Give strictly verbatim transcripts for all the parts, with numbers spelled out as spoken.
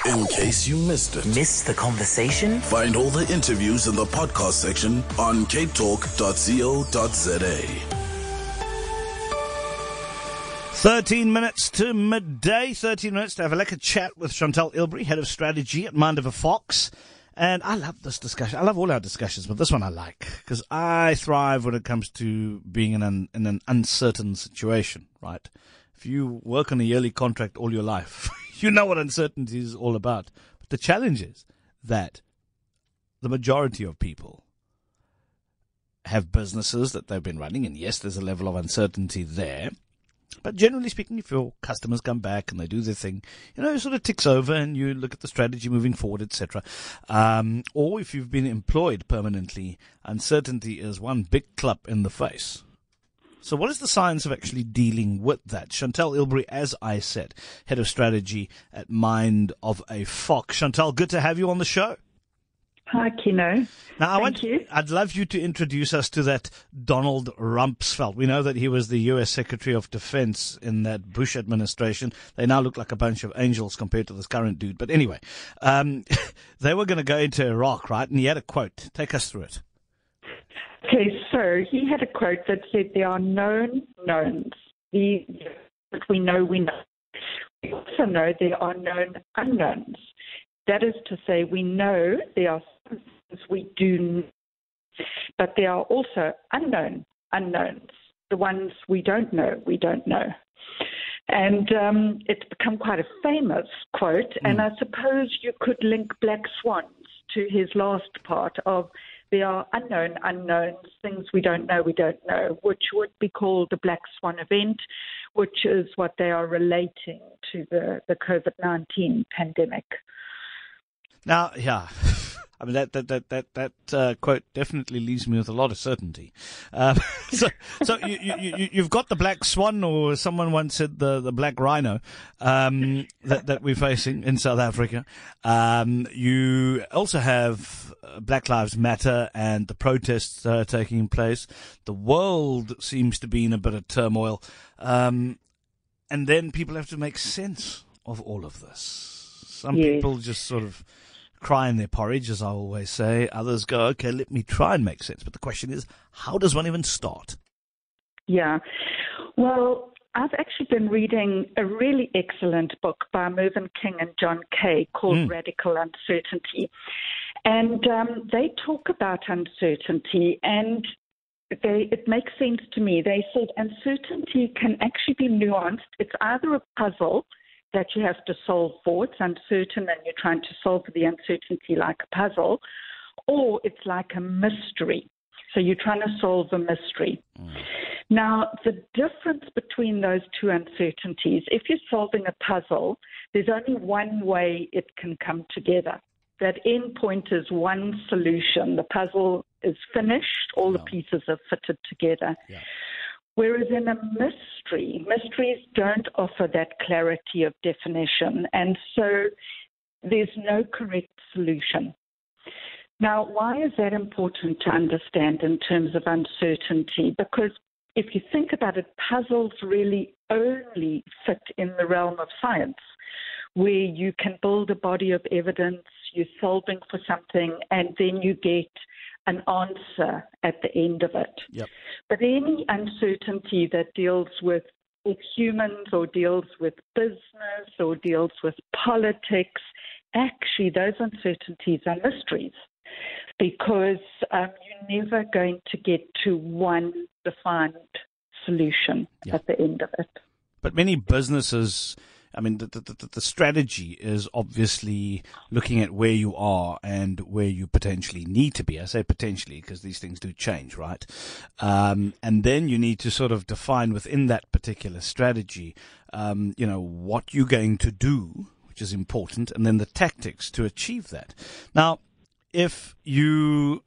In case you missed it. Missed the conversation? Find all the interviews in the podcast section on cape talk dot co dot za. thirteen minutes to midday, thirteen minutes to have a lekker chat with Chantal Ilbery, Head of Strategy at Mind of a Fox. And I love this discussion. I love all our discussions, but this one I like because I thrive when it comes to being in an, in an uncertain situation, right? If you work on a yearly contract all your life, you know what uncertainty is all about. But the challenge is that the majority of people have businesses that they've been running, and yes, there's a level of uncertainty there. But generally speaking, if your customers come back and they do their thing, you know, it sort of ticks over and you look at the strategy moving forward, et cetera. Um, or if you've been employed permanently, uncertainty is one big clap in the face. So what is the science of actually dealing with that? Chantal Ilbery, as I said, Head of Strategy at Mind of a Fox. Chantal, good to have you on the show. Hi, Kino. Now, I Thank want, you. I'd love you to introduce us to that Donald Rumsfeld. We know that he was the U S Secretary of Defense in that Bush administration. They now look like a bunch of angels compared to this current dude. But anyway, um, they were going to go into Iraq, right? And he had a quote. Take us through it. Okay, so he had a quote that said, there are known knowns. The, that we know we know. We also know there are known unknowns. That is to say, we know there are some things we do know, but there are also unknown unknowns, the ones we don't know, we don't know. And um, it's become quite a famous quote, mm. and I suppose you could link Black Swans to his last part of there are unknown unknowns, things we don't know, we don't know, which would be called the Black Swan event, which is what they are relating to the, the COVID nineteen pandemic. Now, yeah, I mean, that that that that, that uh, quote definitely leaves me with a lot of certainty. Um, so so you, you, you, you've got the black swan, or someone once said the, the black rhino, um, that, that we're facing in South Africa. Um, you also have Black Lives Matter and the protests that are taking place. The world seems to be in a bit of turmoil. Um, and then people have to make sense of all of this. Some yes. people just sort of cry in their porridge, as I always say. Others go, okay, let me try and make sense. But the question is, how does one even start? Yeah. Well, I've actually been reading a really excellent book by Mervyn King and John Kay called mm. Radical Uncertainty. And um, they talk about uncertainty, and they, it makes sense to me. They said uncertainty can actually be nuanced. It's either a puzzle that you have to solve for. It's uncertain and you're trying to solve for the uncertainty like a puzzle, or it's like a mystery. So you're trying to solve a mystery. Mm. Now, the difference between those two uncertainties, if you're solving a puzzle, there's only one way it can come together. That end point is one solution. The puzzle is finished. All no. the pieces are fitted together. Yeah. Whereas in a mystery, mysteries don't offer that clarity of definition, and so there's no correct solution. Now, why is that important to understand in terms of uncertainty? Because if you think about it, puzzles really only fit in the realm of science, where you can build a body of evidence, you're solving for something, and then you get an answer at the end of it. Yep. But any uncertainty that deals with, with humans or deals with business or deals with politics, actually those uncertainties are mysteries, because um, you're never going to get to one defined solution yep. at the end of it. But many businesses, I mean, the, the, the strategy is obviously looking at where you are and where you potentially need to be. I say potentially because these things do change, right? Um, and then you need to sort of define within that particular strategy, um, you know, what you're going to do, which is important, and then the tactics to achieve that. Now, if you...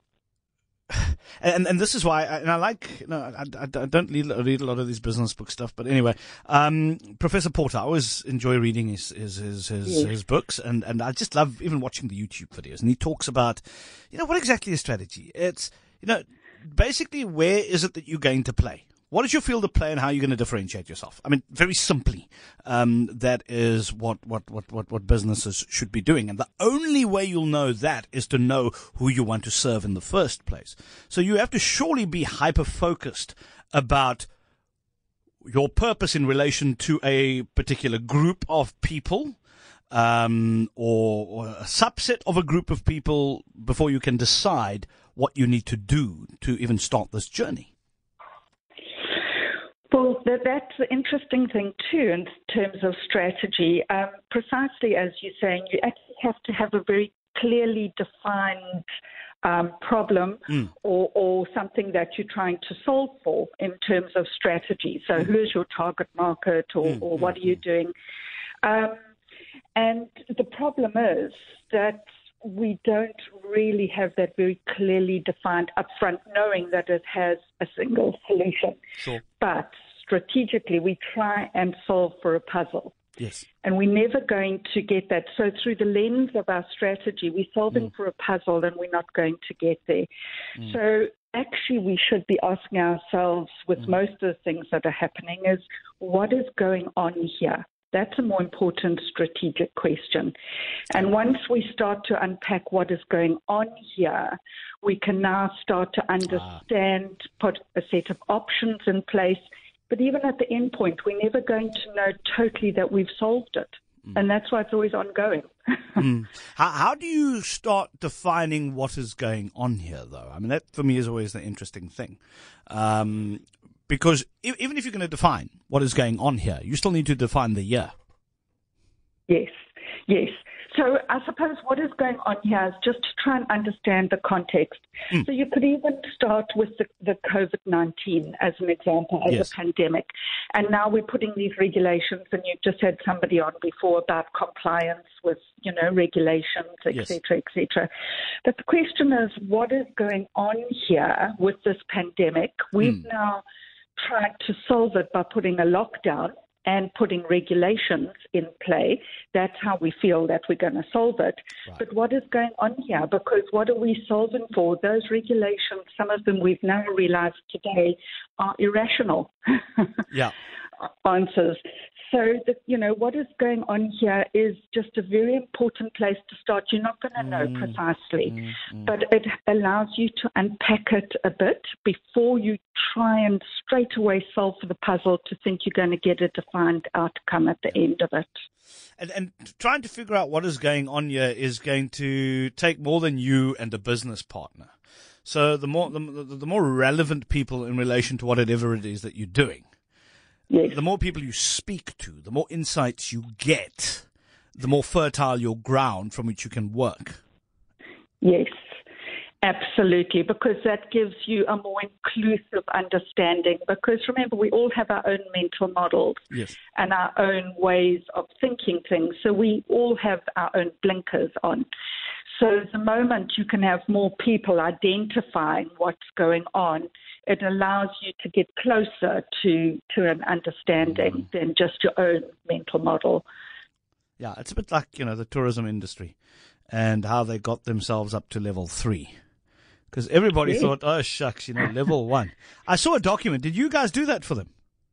And and this is why, I, and I like, you know, I, I, I don't read, read a lot of these business book stuff, but anyway, um, Professor Porter, I always enjoy reading his his his his, yes. his books, and, and I just love even watching the YouTube videos. And he talks about, you know, what exactly is strategy? It's, you know, basically where is it that you're going to play? What is your field of play and how are you going to differentiate yourself? I mean, very simply, um, that is what, what, what, what, what businesses should be doing. And the only way you'll know that is to know who you want to serve in the first place. So you have to surely be hyper-focused about your purpose in relation to a particular group of people, um, or, or a subset of a group of people before you can decide what you need to do to even start this journey. Well, that, that's the interesting thing, too, in terms of strategy. Um, precisely as you're saying, you actually have to have a very clearly defined um, problem mm. or, or something that you're trying to solve for in terms of strategy. So mm. who is your target market or, mm. or what are you doing? Um, and the problem is that we don't really have that very clearly defined upfront, knowing that it has a single solution. Sure. But strategically, we try and solve for a puzzle. Yes. And we're never going to get that. So through the lens of our strategy, we're solving mm. for a puzzle and we're not going to get there. Mm. So actually, we should be asking ourselves with mm. most of the things that are happening is, what is going on here? That's a more important strategic question. And once we start to unpack what is going on here, we can now start to understand, ah. put a set of options in place. But even at the end point, we're never going to know totally that we've solved it. Mm. And that's why it's always ongoing. mm. how, how do you start defining what is going on here, though? I mean, that for me is always the interesting thing. Um, Because even if you're going to define what is going on here, you still need to define the year. Yes, yes. So I suppose what is going on here is just to try and understand the context. Mm. So you could even start with the, the COVID nineteen as an example, as yes. a pandemic. And now we're putting these regulations, and you've just had somebody on before about compliance with, you know, regulations, et yes. cetera, et cetera. But the question is, what is going on here with this pandemic? We've mm. now tried to solve it by putting a lockdown and putting regulations in play. That's how we feel that we're going to solve it. Right. But what is going on here? Because what are we solving for? Those regulations, some of them we've now realized today, are irrational yeah. answers. So, the, you know, what is going on here is just a very important place to start. You're not going to know mm, precisely, mm, mm. but it allows you to unpack it a bit before you try and straight away solve for the puzzle to think you're going to get a defined outcome at the end of it. And, and trying to figure out what is going on here is going to take more than you and a business partner. So the more the, the more relevant people in relation to whatever it is that you're doing, yes. the more people you speak to, the more insights you get, the more fertile your ground from which you can work. Yes, absolutely, because that gives you a more inclusive understanding. Because remember, we all have our own mental models yes. and our own ways of thinking things. So we all have our own blinkers on. So the moment you can have more people identifying what's going on, it allows you to get closer to, to an understanding mm. than just your own mental model. Yeah, it's a bit like, you know, the tourism industry and how they got themselves up to level three. Because everybody yeah. thought, oh, shucks, you know, level one. I saw a document. Did you guys do that for them?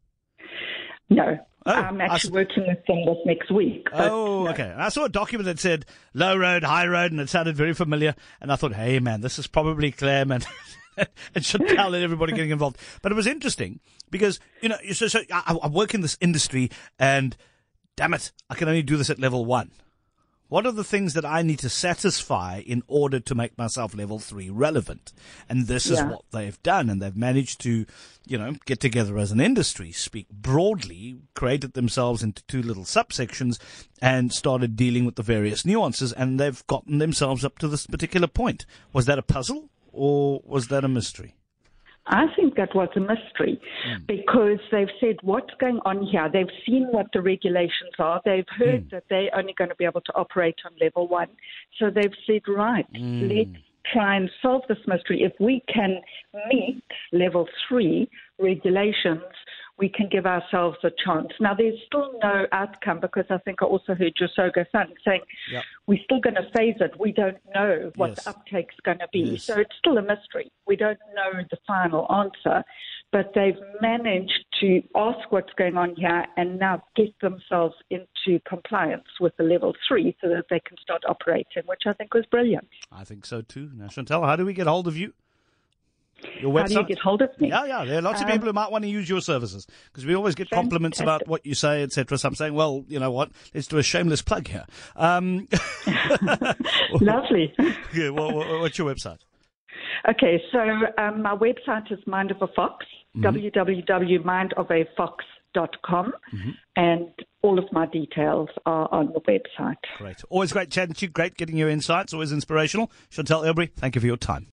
No. Oh, I'm actually working with them this next week. Oh, no. okay. I saw a document that said low road, high road, and it sounded very familiar. And I thought, hey, man, this is probably Clem and, and Chantal and everybody getting involved. But it was interesting because, you know, so, so I, I work in this industry and, damn it, I can only do this at level one. What are the things that I need to satisfy in order to make myself level three relevant? And this is yeah. what they've done. And they've managed to, you know, get together as an industry, speak broadly, created themselves into two little subsections and started dealing with the various nuances. And they've gotten themselves up to this particular point. Was that a puzzle or was that a mystery? I think that was a mystery mm. because they've said what's going on here. They've seen what the regulations are. They've heard mm. that they're only going to be able to operate on level one. So they've said, right, mm. let's try and solve this mystery. If we can meet level three regulations, we can give ourselves a chance. Now, there's still no outcome because I think I also heard Josoga Sun saying yep. we're still going to phase it. We don't know what yes. the uptake's going to be. Yes. So it's still a mystery. We don't know the final answer. but they've managed to ask what's going on here and now get themselves into compliance with the level three so that they can start operating, which I think was brilliant. I think so too. Now, Chantel, how do we get hold of you? Your website? How do you get hold of me? Yeah, yeah. There are lots of Um, people who might want to use your services because we always get compliments fantastic. about what you say, et cetera. So I'm saying, well, you know what? Let's do a shameless plug here. Um, Lovely. yeah, what, what, what's your website? Okay, so um, my website is Mind of a Fox, Mm-hmm. w w w dot mind of a fox dot com, Mm-hmm. and all of my details are on the website. Great. Always great chatting to you. Great getting your insights. Always inspirational. Chantel Ilbery, thank you for your time.